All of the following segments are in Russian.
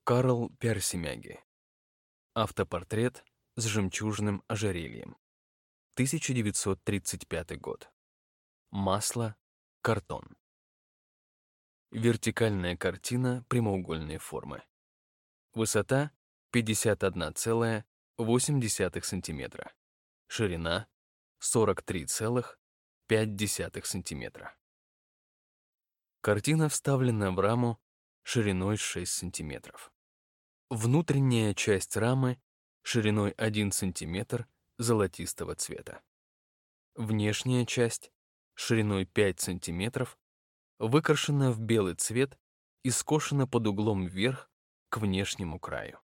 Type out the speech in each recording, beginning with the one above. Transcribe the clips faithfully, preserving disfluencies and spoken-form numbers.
Карл Персимяги. Автопортрет с жемчужным ожерельем. тысяча девятьсот тридцать пятый год. Масло, картон. Вертикальная картина прямоугольной формы. Высота пятьдесят одна целая восемь десятых сантиметра. Ширина сорок три целых пять десятых сантиметра. Картина вставлена в раму шириной шесть сантиметров. Внутренняя часть рамы шириной один сантиметр золотистого цвета. Внешняя часть шириной пять сантиметров выкрашена в белый цвет и скошена под углом вверх к внешнему краю.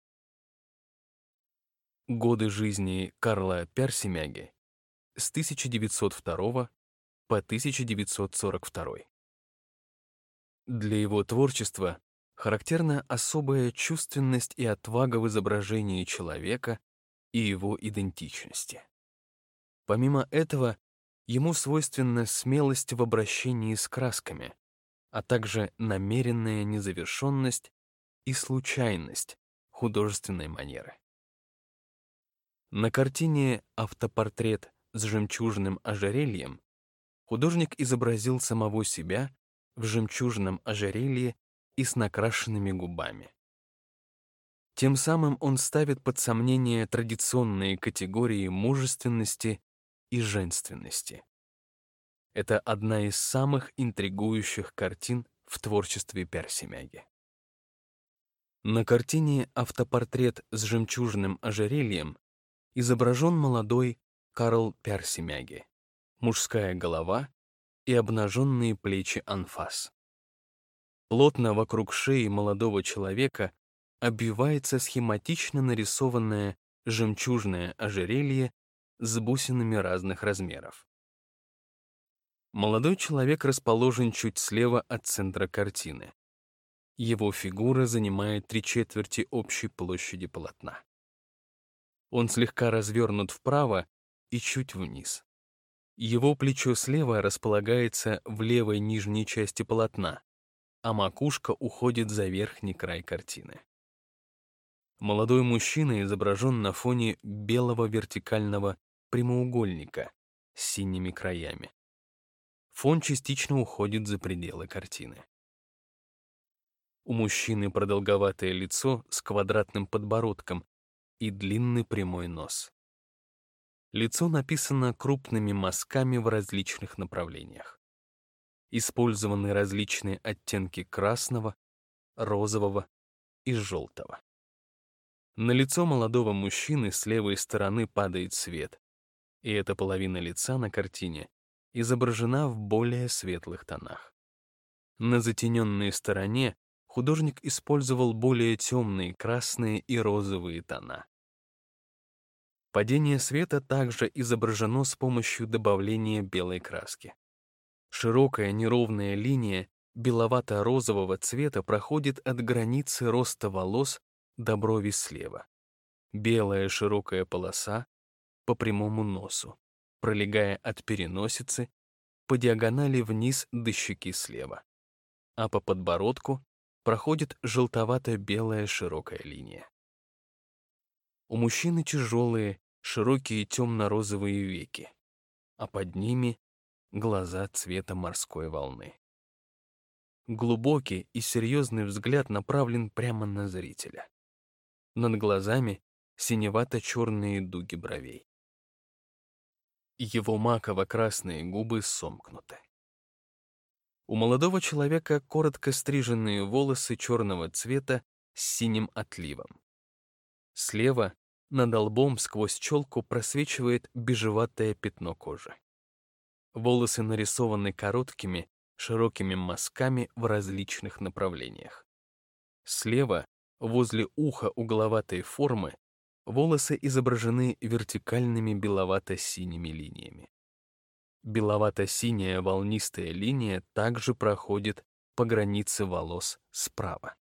Годы жизни Карла Персимяги с тысяча девятьсот второго по тысяча девятьсот сорок второй. Для его творчества характерна особая чувственность и отвага в изображении человека и его идентичности. Помимо этого, ему свойственна смелость в обращении с красками, а также намеренная незавершенность и случайность художественной манеры. На картине «Автопортрет с жемчужным ожерельем» художник изобразил самого себя в жемчужном ожерелье и с накрашенными губами. Тем самым он ставит под сомнение традиционные категории мужественности и женственности. Это одна из самых интригующих картин в творчестве Персимяги. На картине «Автопортрет с жемчужным ожерельем» изображен молодой Карл Персимяги, мужская голова и обнаженные плечи анфас. Плотно вокруг шеи молодого человека обвивается схематично нарисованное жемчужное ожерелье с бусинами разных размеров. Молодой человек расположен чуть слева от центра картины. Его фигура занимает три четверти общей площади полотна. Он слегка развернут вправо и чуть вниз. Его плечо слева располагается в левой нижней части полотна, а макушка уходит за верхний край картины. Молодой мужчина изображен на фоне белого вертикального прямоугольника с синими краями. Фон частично уходит за пределы картины. У мужчины продолговатое лицо с квадратным подбородком и длинный прямой нос. Лицо написано крупными мазками в различных направлениях. Использованы различные оттенки красного, розового и желтого. На лицо молодого мужчины с левой стороны падает свет, и эта половина лица на картине изображена в более светлых тонах. На затененной стороне художник использовал более темные красные и розовые тона. Падение света также изображено с помощью добавления белой краски. Широкая неровная линия беловато-розового цвета проходит от границы роста волос до брови слева. Белая широкая полоса по прямому носу, пролегая от переносицы по диагонали вниз до щеки слева, а по подбородку проходит желтовато-белая широкая линия. У мужчины тяжелые, широкие темно-розовые веки, а под ними глаза цвета морской волны. Глубокий и серьезный взгляд направлен прямо на зрителя. Над глазами синевато-черные дуги бровей. Его маково-красные губы сомкнуты. У молодого человека коротко стриженные волосы черного цвета с синим отливом. Слева над лбом сквозь челку просвечивает бежеватое пятно кожи. Волосы нарисованы короткими, широкими мазками в различных направлениях. Слева, возле уха угловатой формы, волосы изображены вертикальными беловато-синими линиями. Беловато-синяя волнистая линия также проходит по границе волос справа.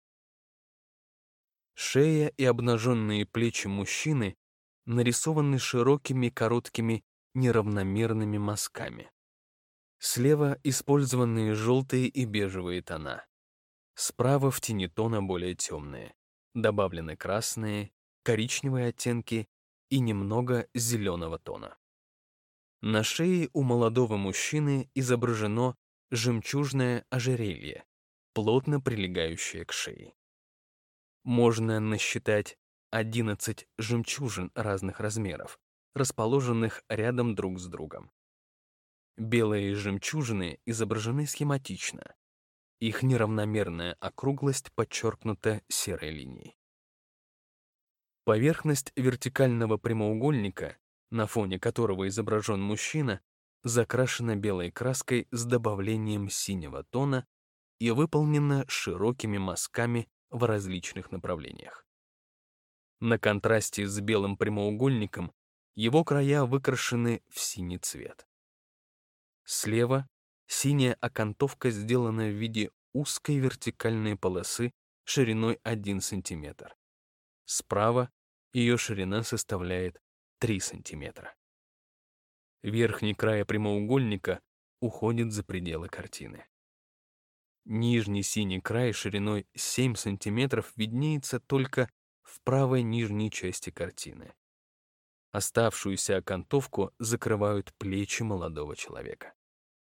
Шея и обнаженные плечи мужчины нарисованы широкими короткими неравномерными мазками. Слева использованы желтые и бежевые тона. Справа в тени тона более темные. Добавлены красные, коричневые оттенки и немного зеленого тона. На шее у молодого мужчины изображено жемчужное ожерелье, плотно прилегающее к шее. Можно насчитать одиннадцать жемчужин разных размеров, расположенных рядом друг с другом. Белые жемчужины изображены схематично. Их неравномерная округлость подчеркнута серой линией. Поверхность вертикального прямоугольника, на фоне которого изображен мужчина, закрашена белой краской с добавлением синего тона и выполнена широкими мазками в различных направлениях. На контрасте с белым прямоугольником его края выкрашены в синий цвет. Слева синяя окантовка сделана в виде узкой вертикальной полосы шириной один сантиметр. Справа ее ширина составляет три сантиметра. Верхний край прямоугольника уходит за пределы картины. Нижний синий край шириной семь сантиметров виднеется только в правой нижней части картины. Оставшуюся окантовку закрывают плечи молодого человека.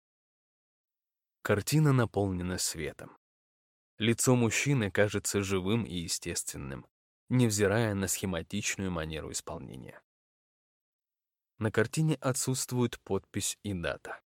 Картина наполнена светом. Лицо мужчины кажется живым и естественным, невзирая на схематичную манеру исполнения. На картине отсутствует подпись и дата.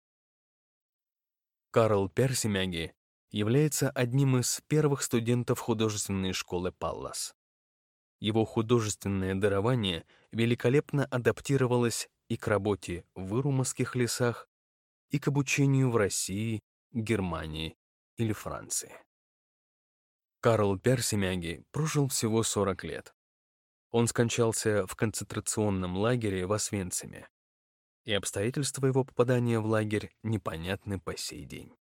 Карл Персимяги является одним из первых студентов художественной школы Паллас. Его художественное дарование великолепно адаптировалось и к работе в Ирумских лесах, и к обучению в России, Германии или Франции. Карл Персимяги прожил всего сорок лет. Он скончался в концентрационном лагере в Освенциме, и обстоятельства его попадания в лагерь непонятны по сей день.